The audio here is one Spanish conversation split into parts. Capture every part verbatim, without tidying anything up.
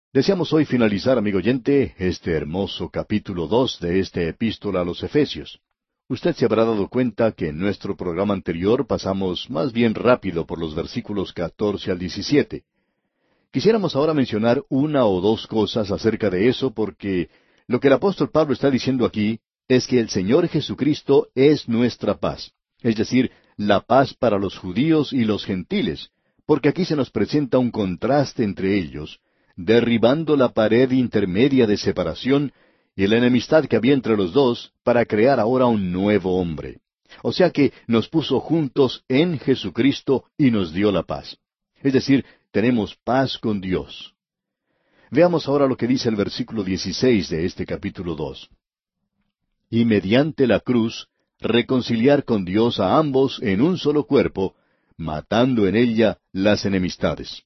Deseamos hoy finalizar, amigo oyente, este hermoso capítulo dos de esta epístola a los Efesios. Usted se habrá dado cuenta que en nuestro programa anterior pasamos más bien rápido por los versículos catorce al diecisiete. Quisiéramos ahora mencionar una o dos cosas acerca de eso porque lo que el apóstol Pablo está diciendo aquí es que el Señor Jesucristo es nuestra paz, es decir, la paz para los judíos y los gentiles, porque aquí se nos presenta un contraste entre ellos, derribando la pared intermedia de separación y la enemistad que había entre los dos para crear ahora un nuevo hombre. O sea que nos puso juntos en Jesucristo y nos dio la paz. Es decir, tenemos paz con Dios. Veamos ahora lo que dice el versículo dieciséis de este capítulo dos. Y mediante la cruz, reconciliar con Dios a ambos en un solo cuerpo, matando en ella las enemistades.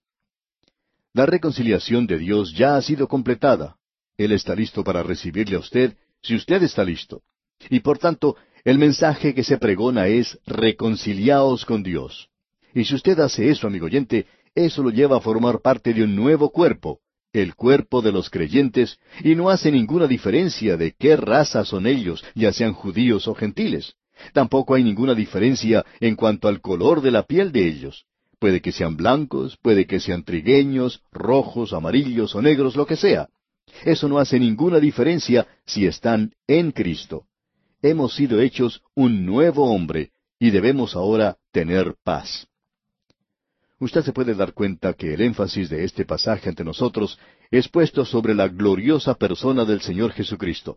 La reconciliación de Dios ya ha sido completada. Él está listo para recibirle a usted, si usted está listo. Y por tanto, el mensaje que se pregona es reconciliaos con Dios. Y si usted hace eso, amigo oyente, eso lo lleva a formar parte de un nuevo cuerpo, el cuerpo de los creyentes, y no hace ninguna diferencia de qué raza son ellos, ya sean judíos o gentiles. Tampoco hay ninguna diferencia en cuanto al color de la piel de ellos. Puede que sean blancos, puede que sean trigueños, rojos, amarillos o negros, lo que sea. Eso no hace ninguna diferencia si están en Cristo. Hemos sido hechos un nuevo hombre y debemos ahora tener paz. Usted se puede dar cuenta que el énfasis de este pasaje ante nosotros es puesto sobre la gloriosa persona del Señor Jesucristo.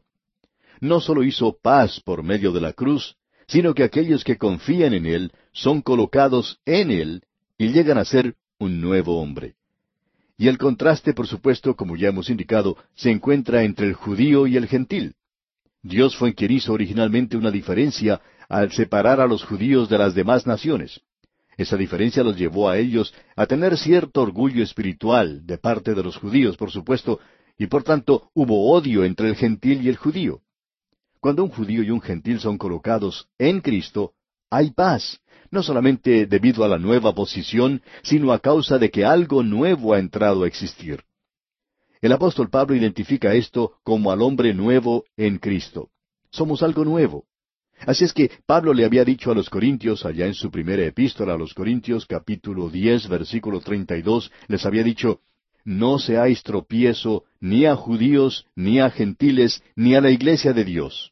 No solo hizo paz por medio de la cruz, sino que aquellos que confían en Él son colocados en Él y llegan a ser un nuevo hombre. Y el contraste, por supuesto, como ya hemos indicado, se encuentra entre el judío y el gentil. Dios fue quien hizo originalmente una diferencia al separar a los judíos de las demás naciones. Esa diferencia los llevó a ellos a tener cierto orgullo espiritual de parte de los judíos, por supuesto, y por tanto hubo odio entre el gentil y el judío. Cuando un judío y un gentil son colocados en Cristo, hay paz, no solamente debido a la nueva posición, sino a causa de que algo nuevo ha entrado a existir. El apóstol Pablo identifica esto como al hombre nuevo en Cristo. Somos algo nuevo. Así es que Pablo le había dicho a los Corintios, allá en su primera epístola a los Corintios, capítulo diez, versículo treinta y dos, les había dicho, no seáis tropiezo ni a judíos, ni a gentiles, ni a la iglesia de Dios.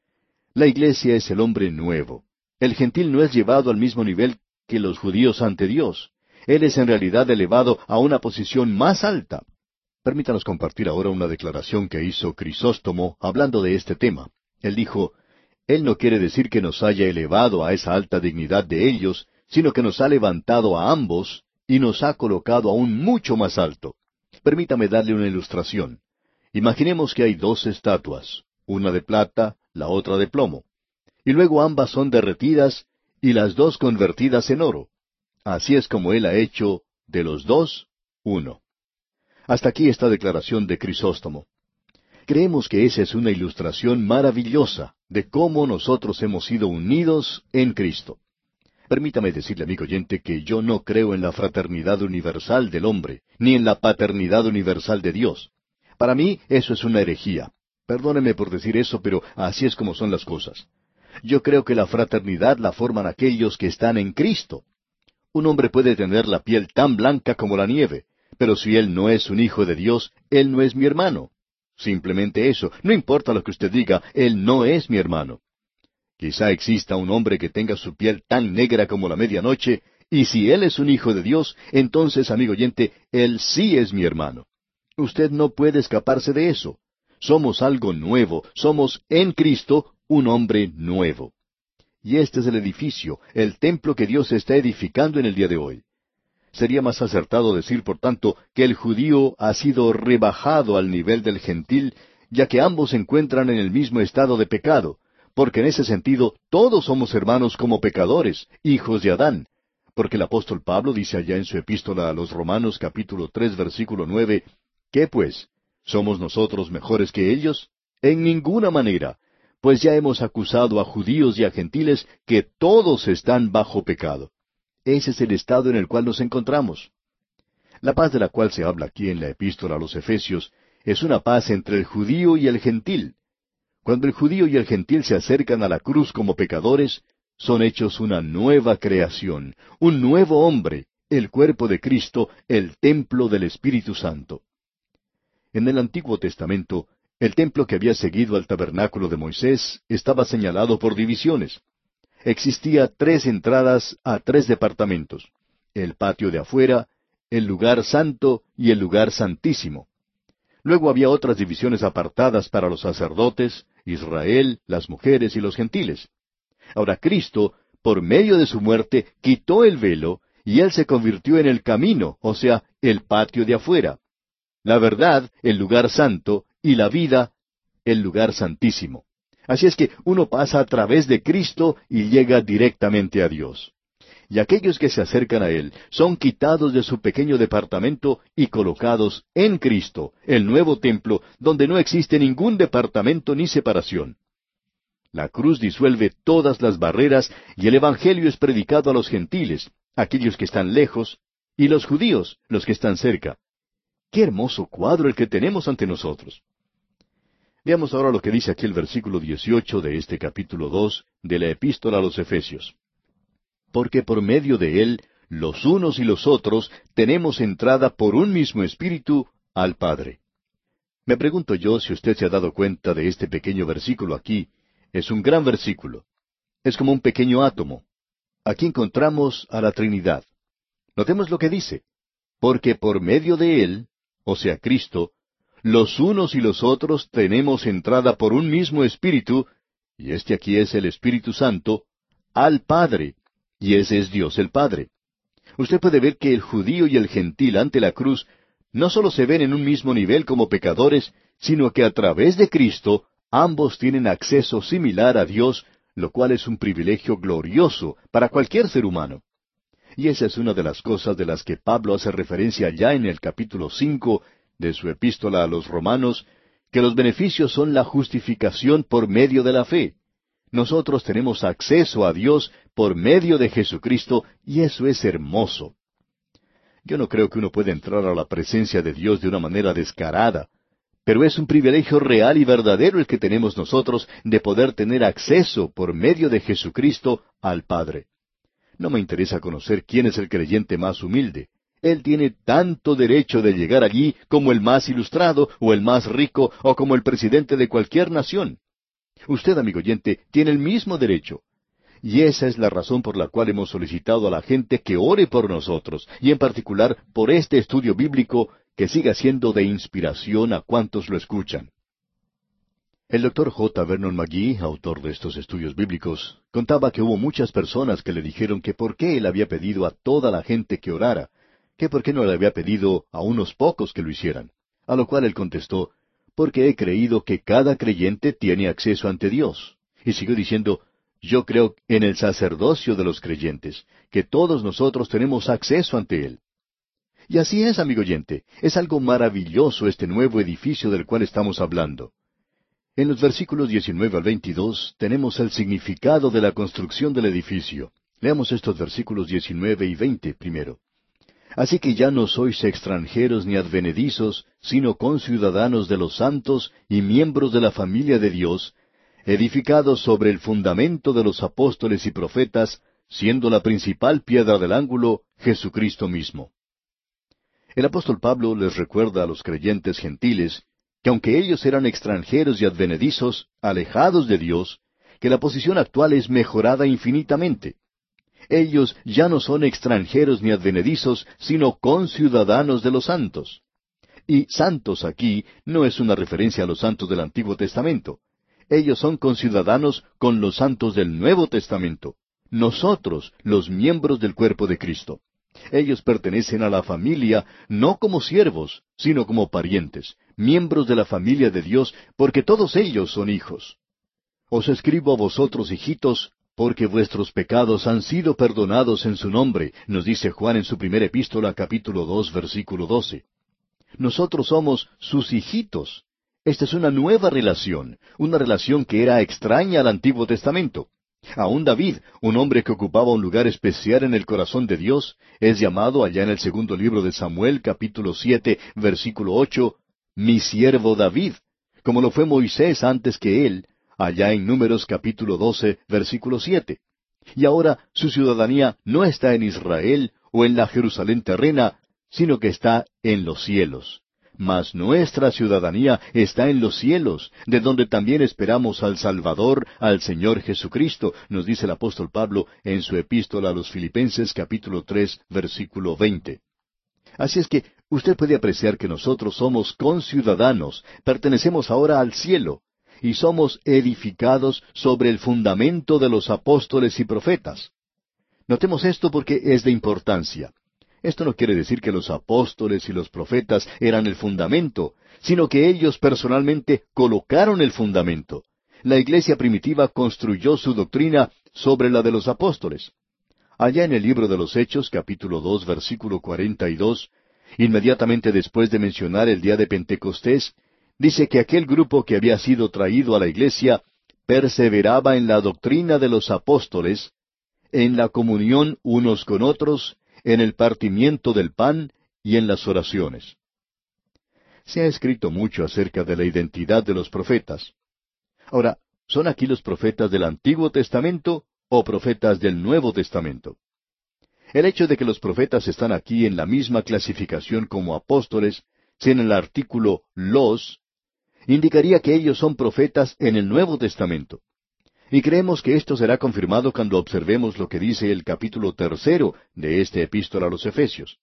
La iglesia es el hombre nuevo. El gentil no es llevado al mismo nivel que los judíos ante Dios. Él es en realidad elevado a una posición más alta. Permítanos compartir ahora una declaración que hizo Crisóstomo hablando de este tema. Él dijo, Él no quiere decir que nos haya elevado a esa alta dignidad de ellos, sino que nos ha levantado a ambos y nos ha colocado aún mucho más alto. Permítame darle una ilustración. Imaginemos que hay dos estatuas, una de plata, la otra de plomo. Y luego ambas son derretidas y las dos convertidas en oro. Así es como Él ha hecho de los dos uno. Hasta aquí esta declaración de Crisóstomo. Creemos que esa es una ilustración maravillosa de cómo nosotros hemos sido unidos en Cristo. Permítame decirle, amigo oyente, que yo no creo en la fraternidad universal del hombre, ni en la paternidad universal de Dios. Para mí eso es una herejía. Perdóneme por decir eso, pero así es como son las cosas. Yo creo que la fraternidad la forman aquellos que están en Cristo. Un hombre puede tener la piel tan blanca como la nieve, pero si él no es un hijo de Dios, él no es mi hermano. Simplemente eso. No importa lo que usted diga, él no es mi hermano. Quizá exista un hombre que tenga su piel tan negra como la medianoche, y si él es un hijo de Dios, entonces, amigo oyente, él sí es mi hermano. Usted no puede escaparse de eso. Somos algo nuevo, somos en Cristo un hombre nuevo. Y este es el edificio, el templo que Dios está edificando en el día de hoy. Sería más acertado decir, por tanto, que el judío ha sido rebajado al nivel del gentil, ya que ambos se encuentran en el mismo estado de pecado, porque en ese sentido todos somos hermanos como pecadores, hijos de Adán. Porque el apóstol Pablo dice allá en su epístola a los Romanos capítulo tres versículo nueve, ¿qué pues? ¿Somos nosotros mejores que ellos? En ninguna manera, pues ya hemos acusado a judíos y a gentiles que todos están bajo pecado. Ese es el estado en el cual nos encontramos. La paz de la cual se habla aquí en la epístola a los Efesios es una paz entre el judío y el gentil. Cuando el judío y el gentil se acercan a la cruz como pecadores, son hechos una nueva creación, un nuevo hombre, el cuerpo de Cristo, el templo del Espíritu Santo. En el Antiguo Testamento, el templo que había seguido al tabernáculo de Moisés estaba señalado por divisiones. Existía tres entradas a tres departamentos: el patio de afuera, el lugar santo y el lugar santísimo. Luego había otras divisiones apartadas para los sacerdotes, Israel, las mujeres y los gentiles. Ahora Cristo, por medio de su muerte, quitó el velo, y Él se convirtió en el camino, o sea, el patio de afuera. La verdad, el lugar santo, y la vida, el lugar santísimo. Así es que uno pasa a través de Cristo y llega directamente a Dios. Y aquellos que se acercan a Él son quitados de su pequeño departamento y colocados en Cristo, el nuevo templo, donde no existe ningún departamento ni separación. La cruz disuelve todas las barreras y el Evangelio es predicado a los gentiles, aquellos que están lejos, y los judíos, los que están cerca. ¡Qué hermoso cuadro el que tenemos ante nosotros! Veamos ahora lo que dice aquí el versículo dieciocho de este capítulo dos de la epístola a los Efesios. Porque por medio de Él, los unos y los otros, tenemos entrada por un mismo espíritu al Padre. Me pregunto yo si usted se ha dado cuenta de este pequeño versículo aquí. Es un gran versículo. Es como un pequeño átomo. Aquí encontramos a la Trinidad. Notemos lo que dice. Porque por medio de Él, o sea, Cristo, los unos y los otros tenemos entrada por un mismo espíritu, y este aquí es el Espíritu Santo, al Padre. Y ese es Dios el Padre. Usted puede ver que el judío y el gentil ante la cruz no solo se ven en un mismo nivel como pecadores, sino que a través de Cristo ambos tienen acceso similar a Dios, lo cual es un privilegio glorioso para cualquier ser humano. Y esa es una de las cosas de las que Pablo hace referencia ya en el capítulo cinco de su epístola a los Romanos, que los beneficios son la justificación por medio de la fe. Nosotros tenemos acceso a Dios por medio de Jesucristo, y eso es hermoso. Yo no creo que uno pueda entrar a la presencia de Dios de una manera descarada, pero es un privilegio real y verdadero el que tenemos nosotros de poder tener acceso por medio de Jesucristo al Padre. No me interesa conocer quién es el creyente más humilde. Él tiene tanto derecho de llegar allí como el más ilustrado, o el más rico, o como el presidente de cualquier nación. Usted, amigo oyente, tiene el mismo derecho. Y esa es la razón por la cual hemos solicitado a la gente que ore por nosotros, y en particular por este estudio bíblico que siga siendo de inspiración a cuantos lo escuchan. El doctor J. Vernon McGee, autor de estos estudios bíblicos, contaba que hubo muchas personas que le dijeron que por qué él había pedido a toda la gente que orara, que por qué no le había pedido a unos pocos que lo hicieran. A lo cual él contestó, porque he creído que cada creyente tiene acceso ante Dios. Y siguió diciendo, yo creo en el sacerdocio de los creyentes, que todos nosotros tenemos acceso ante Él. Y así es, amigo oyente, es algo maravilloso este nuevo edificio del cual estamos hablando. En los versículos diecinueve al veintidós tenemos el significado de la construcción del edificio. Leamos estos versículos diecinueve y veinte primero. Así que ya no sois extranjeros ni advenedizos, sino conciudadanos de los santos y miembros de la familia de Dios, edificados sobre el fundamento de los apóstoles y profetas, siendo la principal piedra del ángulo Jesucristo mismo. El apóstol Pablo les recuerda a los creyentes gentiles que aunque ellos eran extranjeros y advenedizos, alejados de Dios, que la posición actual es mejorada infinitamente. Ellos ya no son extranjeros ni advenedizos, sino conciudadanos de los santos. Y santos aquí no es una referencia a los santos del Antiguo Testamento. Ellos son conciudadanos con los santos del Nuevo Testamento. Nosotros, los miembros del cuerpo de Cristo. Ellos pertenecen a la familia no como siervos, sino como parientes, miembros de la familia de Dios, porque todos ellos son hijos. Os escribo a vosotros, hijitos, porque vuestros pecados han sido perdonados en su nombre, nos dice Juan en su primera epístola, capítulo dos, versículo doce. Nosotros somos sus hijitos. Esta es una nueva relación, una relación que era extraña al Antiguo Testamento. Aún David, un hombre que ocupaba un lugar especial en el corazón de Dios, es llamado allá en el segundo libro de Samuel, capítulo siete, versículo ocho, mi siervo David, como lo fue Moisés antes que él, allá en Números capítulo doce, versículo siete. Y ahora su ciudadanía no está en Israel o en la Jerusalén terrena, sino que está en los cielos. Mas nuestra ciudadanía está en los cielos, de donde también esperamos al Salvador, al Señor Jesucristo, nos dice el apóstol Pablo en su epístola a los Filipenses capítulo tres, versículo veinte. Así es que usted puede apreciar que nosotros somos conciudadanos, pertenecemos ahora al cielo, y somos edificados sobre el fundamento de los apóstoles y profetas. Notemos esto porque es de importancia. Esto no quiere decir que los apóstoles y los profetas eran el fundamento, sino que ellos personalmente colocaron el fundamento. La iglesia primitiva construyó su doctrina sobre la de los apóstoles. Allá en el libro de los Hechos, capítulo dos, versículo cuarenta y dos, inmediatamente después de mencionar el día de Pentecostés, dice que aquel grupo que había sido traído a la iglesia perseveraba en la doctrina de los apóstoles, en la comunión unos con otros, en el partimiento del pan y en las oraciones. Se ha escrito mucho acerca de la identidad de los profetas. Ahora, ¿son aquí los profetas del Antiguo Testamento o profetas del Nuevo Testamento? El hecho de que los profetas están aquí en la misma clasificación como apóstoles, sin el artículo los, indicaría que ellos son profetas en el Nuevo Testamento. Y creemos que esto será confirmado cuando observemos lo que dice el capítulo tercero de esta epístola a los Efesios.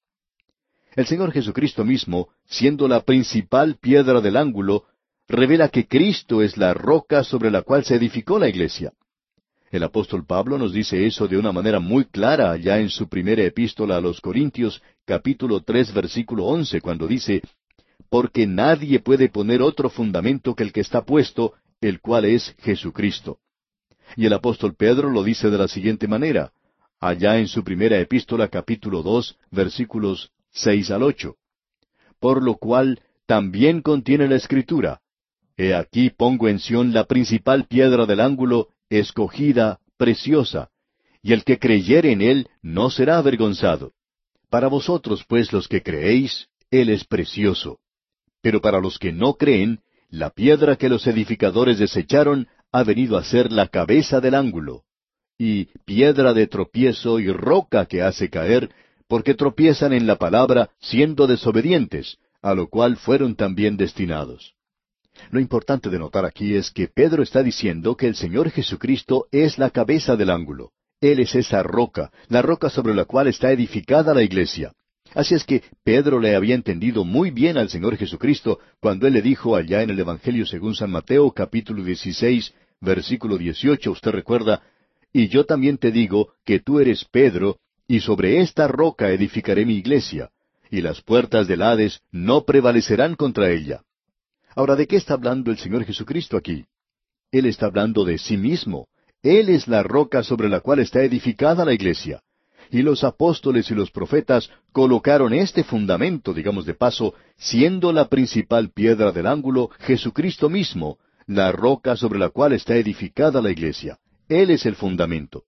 El Señor Jesucristo mismo, siendo la principal piedra del ángulo, revela que Cristo es la roca sobre la cual se edificó la iglesia. El apóstol Pablo nos dice eso de una manera muy clara allá en su primera epístola a los Corintios, capítulo tres, versículo once, cuando dice, porque nadie puede poner otro fundamento que el que está puesto, el cual es Jesucristo. Y el apóstol Pedro lo dice de la siguiente manera, allá en su primera epístola capítulo dos, versículos seis al ocho. Por lo cual también contiene la Escritura, he aquí pongo en Sión la principal piedra del ángulo, escogida, preciosa, y el que creyere en él no será avergonzado. Para vosotros pues los que creéis, él es precioso. Pero para los que no creen, la piedra que los edificadores desecharon ha venido a ser la cabeza del ángulo, y piedra de tropiezo y roca que hace caer, porque tropiezan en la palabra siendo desobedientes, a lo cual fueron también destinados. Lo importante de notar aquí es que Pedro está diciendo que el Señor Jesucristo es la cabeza del ángulo. Él es esa roca, la roca sobre la cual está edificada la iglesia. Así es que Pedro le había entendido muy bien al Señor Jesucristo cuando él le dijo allá en el Evangelio según San Mateo, capítulo dieciséis, versículo dieciocho, usted recuerda, y yo también te digo que tú eres Pedro, y sobre esta roca edificaré mi iglesia, y las puertas del Hades no prevalecerán contra ella. Ahora, ¿de qué está hablando el Señor Jesucristo aquí? Él está hablando de sí mismo. Él es la roca sobre la cual está edificada la iglesia. Y los apóstoles y los profetas colocaron este fundamento, digamos de paso, siendo la principal piedra del ángulo, Jesucristo mismo, la roca sobre la cual está edificada la iglesia. Él es el fundamento.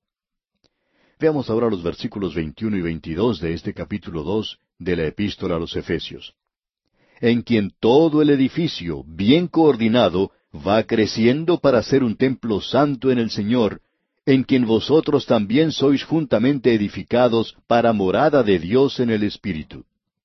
Veamos ahora los versículos veintiuno y veintidós de este capítulo dos de la epístola a los Efesios. En quien todo el edificio, bien coordinado, va creciendo para ser un templo santo en el Señor, en quien vosotros también sois juntamente edificados para morada de Dios en el Espíritu.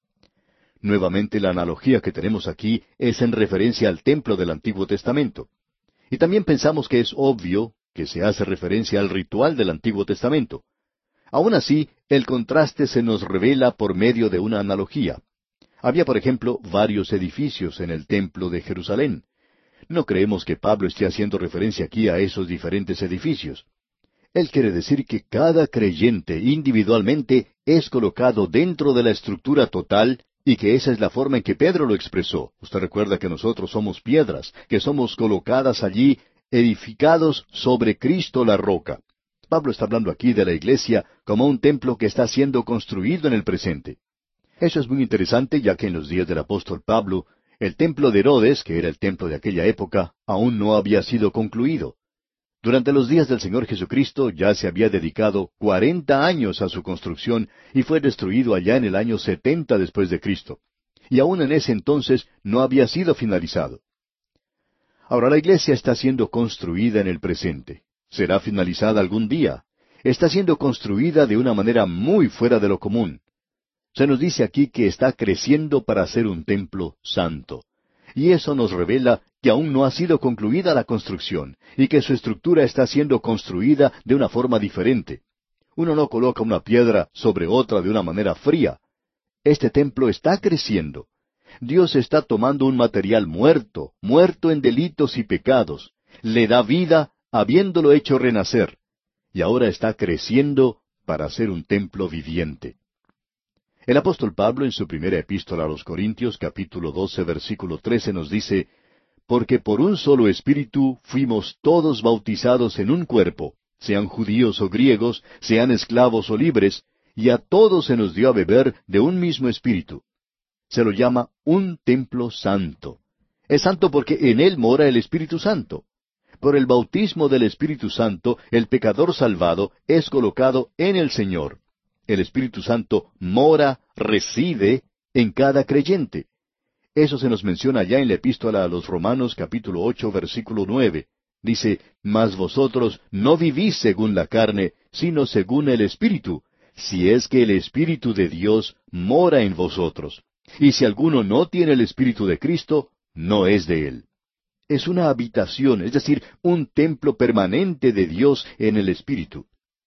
Nuevamente la analogía que tenemos aquí es en referencia al templo del Antiguo Testamento. Y también pensamos que es obvio que se hace referencia al ritual del Antiguo Testamento. Aún así, el contraste se nos revela por medio de una analogía. Había, por ejemplo, varios edificios en el templo de Jerusalén. No creemos que Pablo esté haciendo referencia aquí a esos diferentes edificios. Él quiere decir que cada creyente individualmente es colocado dentro de la estructura total y que esa es la forma en que Pedro lo expresó. Usted recuerda que nosotros somos piedras, que somos colocadas allí, edificados sobre Cristo la roca. Pablo está hablando aquí de la iglesia como un templo que está siendo construido en el presente. Eso es muy interesante, ya que en los días del apóstol Pablo, el templo de Herodes, que era el templo de aquella época, aún no había sido concluido. Durante los días del Señor Jesucristo ya se había dedicado cuarenta años a su construcción y fue destruido allá en el año setenta después de Cristo. Y aún en ese entonces no había sido finalizado. Ahora la iglesia está siendo construida en el presente. Será finalizada algún día. Está siendo construida de una manera muy fuera de lo común. Se nos dice aquí que está creciendo para ser un templo santo. Y eso nos revela que aún no ha sido concluida la construcción, y que su estructura está siendo construida de una forma diferente. Uno no coloca una piedra sobre otra de una manera fría. Este templo está creciendo. Dios está tomando un material muerto, muerto en delitos y pecados, le da vida habiéndolo hecho renacer, y ahora está creciendo para ser un templo viviente. El apóstol Pablo en su primera epístola a los Corintios, capítulo doce, versículo trece, nos dice, «Porque por un solo espíritu fuimos todos bautizados en un cuerpo, sean judíos o griegos, sean esclavos o libres, y a todos se nos dio a beber de un mismo espíritu». Se lo llama un templo santo. Es santo porque en él mora el Espíritu Santo. Por el bautismo del Espíritu Santo, el pecador salvado es colocado en el Señor. El Espíritu Santo mora, reside en cada creyente. Eso se nos menciona ya en la epístola a los Romanos capítulo ocho, versículo nueve. Dice, «Mas vosotros no vivís según la carne, sino según el Espíritu, si es que el Espíritu de Dios mora en vosotros. Y si alguno no tiene el Espíritu de Cristo, no es de él». Es una habitación, es decir, un templo permanente de Dios en el Espíritu.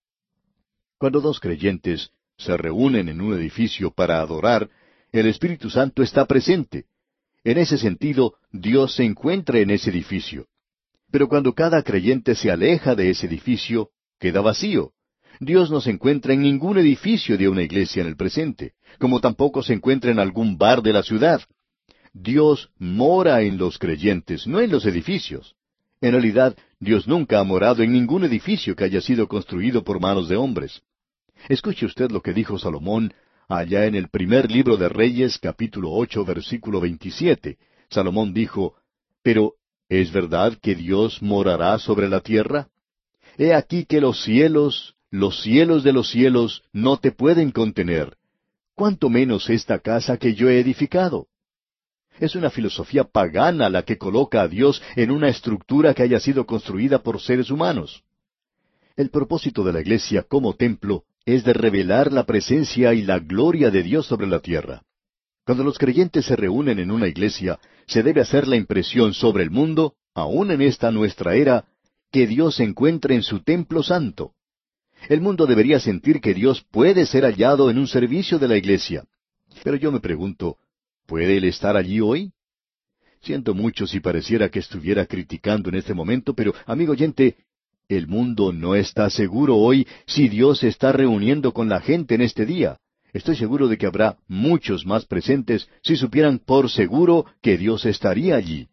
Cuando dos creyentes se reúnen en un edificio para adorar, el Espíritu Santo está presente. En ese sentido, Dios se encuentra en ese edificio. Pero cuando cada creyente se aleja de ese edificio, queda vacío. Dios no se encuentra en ningún edificio de una iglesia en el presente, como tampoco se encuentra en algún bar de la ciudad. Dios mora en los creyentes, no en los edificios. En realidad, Dios nunca ha morado en ningún edificio que haya sido construido por manos de hombres. Escuche usted lo que dijo Salomón allá en el primer libro de Reyes, capítulo ocho, versículo veintisiete. Salomón dijo, «Pero, ¿es verdad que Dios morará sobre la tierra? He aquí que los cielos, los cielos de los cielos, no te pueden contener. ¿Cuánto menos esta casa que yo he edificado?» Es una filosofía pagana la que coloca a Dios en una estructura que haya sido construida por seres humanos. El propósito de la iglesia como templo es de revelar la presencia y la gloria de Dios sobre la tierra. Cuando los creyentes se reúnen en una iglesia, se debe hacer la impresión sobre el mundo, aun en esta nuestra era, que Dios se encuentra en su templo santo. El mundo debería sentir que Dios puede ser hallado en un servicio de la iglesia. Pero yo me pregunto, ¿puede Él estar allí hoy? Siento mucho si pareciera que estuviera criticando en este momento, pero, amigo oyente, el mundo no está seguro hoy si Dios se está reuniendo con la gente en este día. Estoy seguro de que habrá muchos más presentes si supieran por seguro que Dios estaría allí.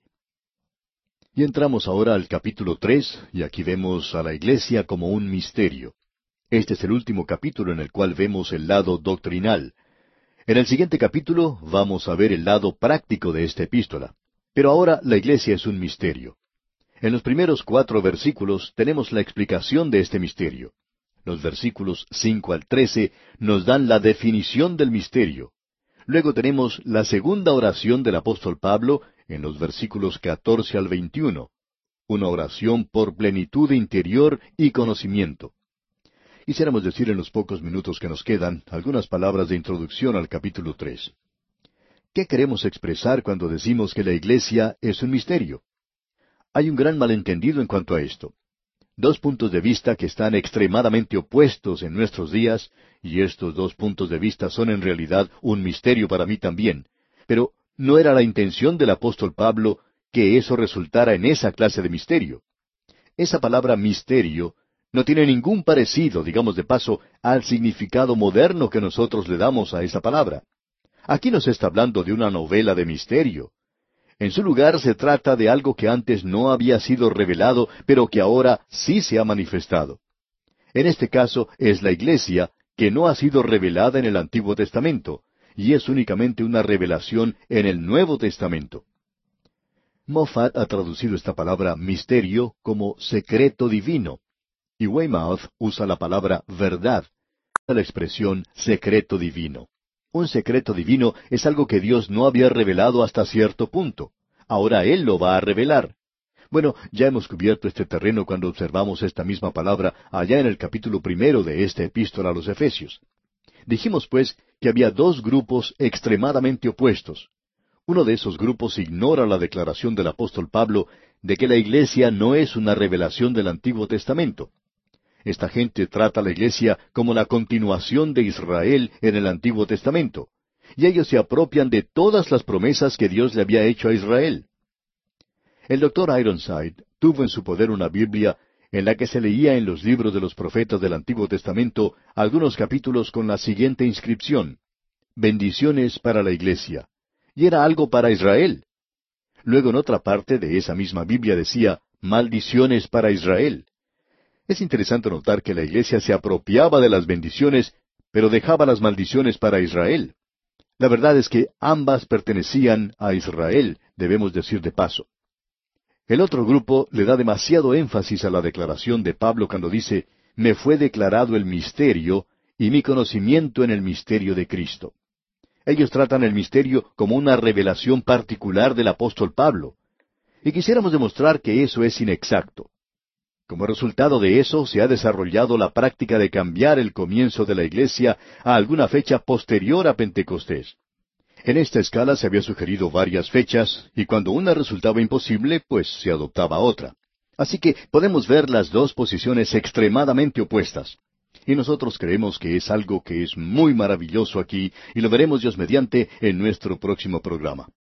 Y entramos ahora al capítulo tres, y aquí vemos a la iglesia como un misterio. Este es el último capítulo en el cual vemos el lado doctrinal. En el siguiente capítulo vamos a ver el lado práctico de esta epístola. Pero ahora la iglesia es un misterio. En los primeros cuatro versículos tenemos la explicación de este misterio. Los versículos cinco al trece nos dan la definición del misterio. Luego tenemos la segunda oración del apóstol Pablo en los versículos catorce al veintiuno, una oración por plenitud interior y conocimiento. Quisiéramos decir en los pocos minutos que nos quedan algunas palabras de introducción al capítulo tres. ¿Qué queremos expresar cuando decimos que la iglesia es un misterio? Hay un gran malentendido en cuanto a esto. Dos puntos de vista que están extremadamente opuestos en nuestros días, y estos dos puntos de vista son en realidad un misterio para mí también. Pero no era la intención del apóstol Pablo que eso resultara en esa clase de misterio. Esa palabra misterio no tiene ningún parecido, digamos de paso, al significado moderno que nosotros le damos a esa palabra. Aquí no se está hablando de una novela de misterio. En su lugar se trata de algo que antes no había sido revelado, pero que ahora sí se ha manifestado. En este caso es la iglesia que no ha sido revelada en el Antiguo Testamento, y es únicamente una revelación en el Nuevo Testamento. Moffat ha traducido esta palabra misterio como secreto divino, y Weymouth usa la palabra verdad, la expresión secreto divino. Un secreto divino es algo que Dios no había revelado hasta cierto punto. Ahora Él lo va a revelar. Bueno, ya hemos cubierto este terreno cuando observamos esta misma palabra allá en el capítulo primero de esta epístola a los Efesios. Dijimos, pues, que había dos grupos extremadamente opuestos. Uno de esos grupos ignora la declaración del apóstol Pablo de que la iglesia no es una revelación del Antiguo Testamento. Esta gente trata a la iglesia como la continuación de Israel en el Antiguo Testamento, y ellos se apropian de todas las promesas que Dios le había hecho a Israel. El doctor Ironside tuvo en su poder una Biblia en la que se leía en los libros de los profetas del Antiguo Testamento algunos capítulos con la siguiente inscripción: bendiciones para la iglesia. Y era algo para Israel. Luego en otra parte de esa misma Biblia decía maldiciones para Israel. Es interesante notar que la iglesia se apropiaba de las bendiciones, pero dejaba las maldiciones para Israel. La verdad es que ambas pertenecían a Israel, debemos decir de paso. El otro grupo le da demasiado énfasis a la declaración de Pablo cuando dice, me fue declarado el misterio y mi conocimiento en el misterio de Cristo. Ellos tratan el misterio como una revelación particular del apóstol Pablo. Y quisiéramos demostrar que eso es inexacto. Como resultado de eso, se ha desarrollado la práctica de cambiar el comienzo de la iglesia a alguna fecha posterior a Pentecostés. En esta escala se había sugerido varias fechas, y cuando una resultaba imposible, pues se adoptaba otra. Así que podemos ver las dos posiciones extremadamente opuestas. Y nosotros creemos que es algo que es muy maravilloso aquí, y lo veremos Dios mediante en nuestro próximo programa.